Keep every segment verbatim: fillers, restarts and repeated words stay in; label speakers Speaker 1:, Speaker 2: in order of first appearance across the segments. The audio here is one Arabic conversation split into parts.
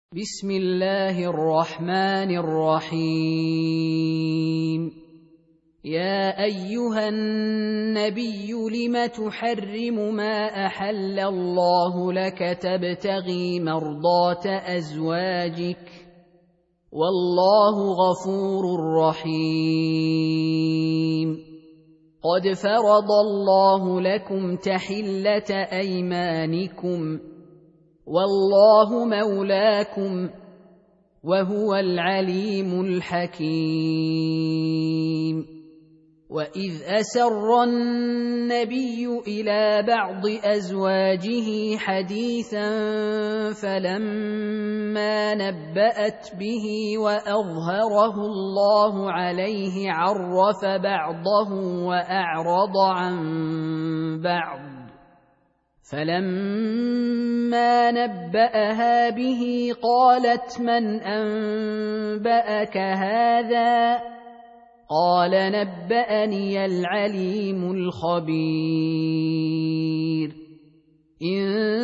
Speaker 1: بسم الله الرحمن الرحيم. يا أيها النبي لم تحرم ما أحل الله لك تبتغي مرضات أزواجك والله غفور رحيم. قد فرض الله لكم تحلة أيمانكم والله مولاكم وهو العليم الحكيم. وإذ أسر النبي إلى بعض أزواجه حديثا فلما نبأت به وأظهره الله عليه عرف بعضه وأعرض عن بعض، فلما نبأها به قالت من أنبأك هذا؟ قال نبأني العليم الخبير. إن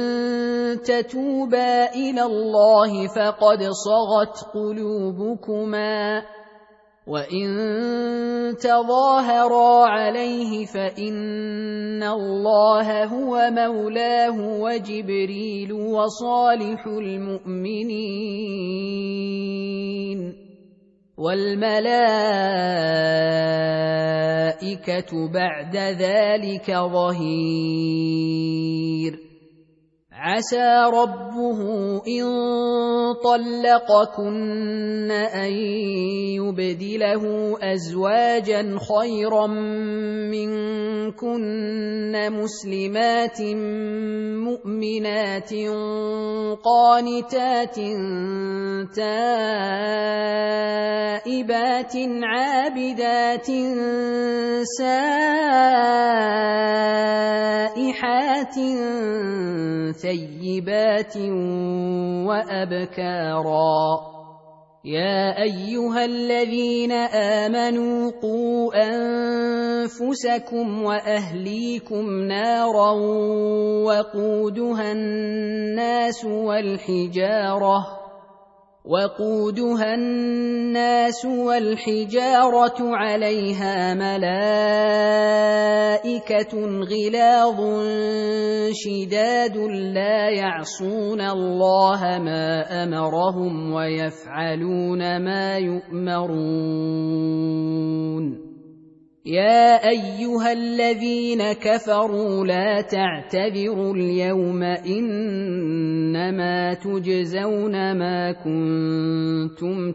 Speaker 1: تتوبا إلى الله فقد صغت قلوبكما، وإن تظاهرا عليه فإن الله هو مولاه وجبريل وصالح المؤمنين والملائكة بعد ذلك ظهير. عسى ربه إن طلقكن أن يبدله أزواجا خيرا منكن مسلمات مؤمنات قانتات تائبات عابدات سائحات ثيبات وأبكارا. يا أيها الذين آمنوا قوا أنفسكم وأهليكم نارا وقودها الناس والحجارة وقودها الناس والحجارة عليها ملائكة غلاظ شداد لا يعصون الله ما أمرهم ويفعلون ما يؤمرون. يا أيها الذين كفروا لا تعتذروا اليوم إنما تجزون ما كنتم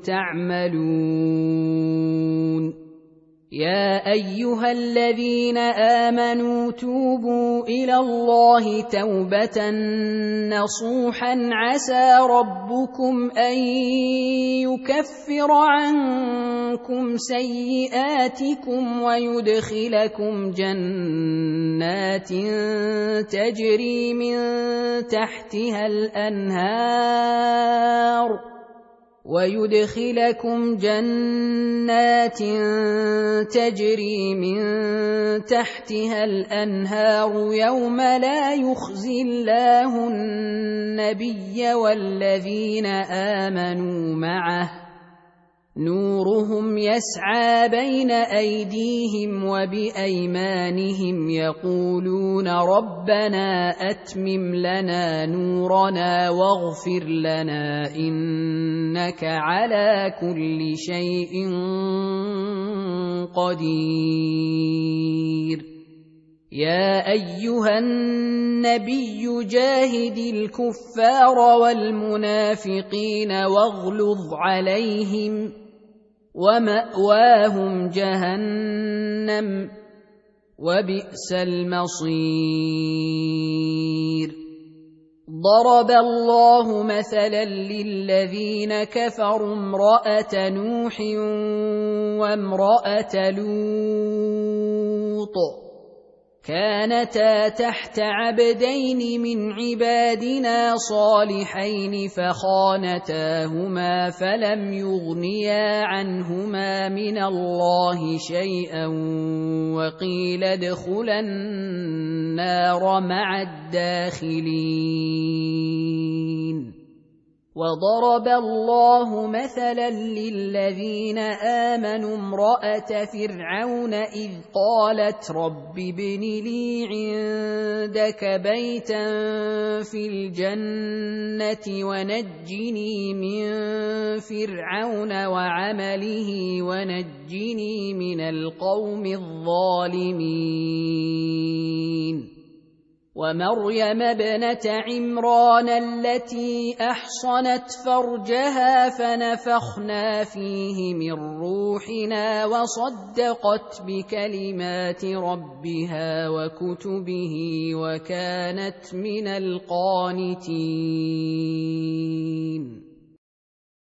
Speaker 1: تعملون. يا أيها الذين آمنوا توبوا إلى الله توبة نصوحا عسى ربكم أن يكفر عنكم سيئاتكم ويدخلكم جنات تجري من تحتها الأنهار ويدخلكم جنات تجري من تحتها الأنهار يوم لا يخزي الله النبي والذين آمنوا معه نورهم يسعى بين أيديهم وبأيمانهم يقولون ربنا أتمم لنا نورنا واغفر لنا إنك على كل شيء قدير. يا أيها النبي جاهد الكفار والمنافقين واغلظ عليهم ومأواهم جهنم وبئس المصير. ضرب الله مثلا للذين كفروا امرأة نوح وامرأة لوط كانتا تحت عبدين من عبادنا صالحين فخانتاهما فلم يغنيا عنهما من الله شيئا وقيل ادخلا النار مع الداخلين. وضرب الله مثلا للذين آمنوا امرأة فرعون إذ قالت رب ابن لي عندك بيتا في الجنة ونجني من فرعون وعمله ونجني من القوم الظالمين ومريم ابنة عمران التي أحصنت فرجها فنفخنا فيه من روحنا وصدقت بكلمات ربها وكتبه وكانت من القانتين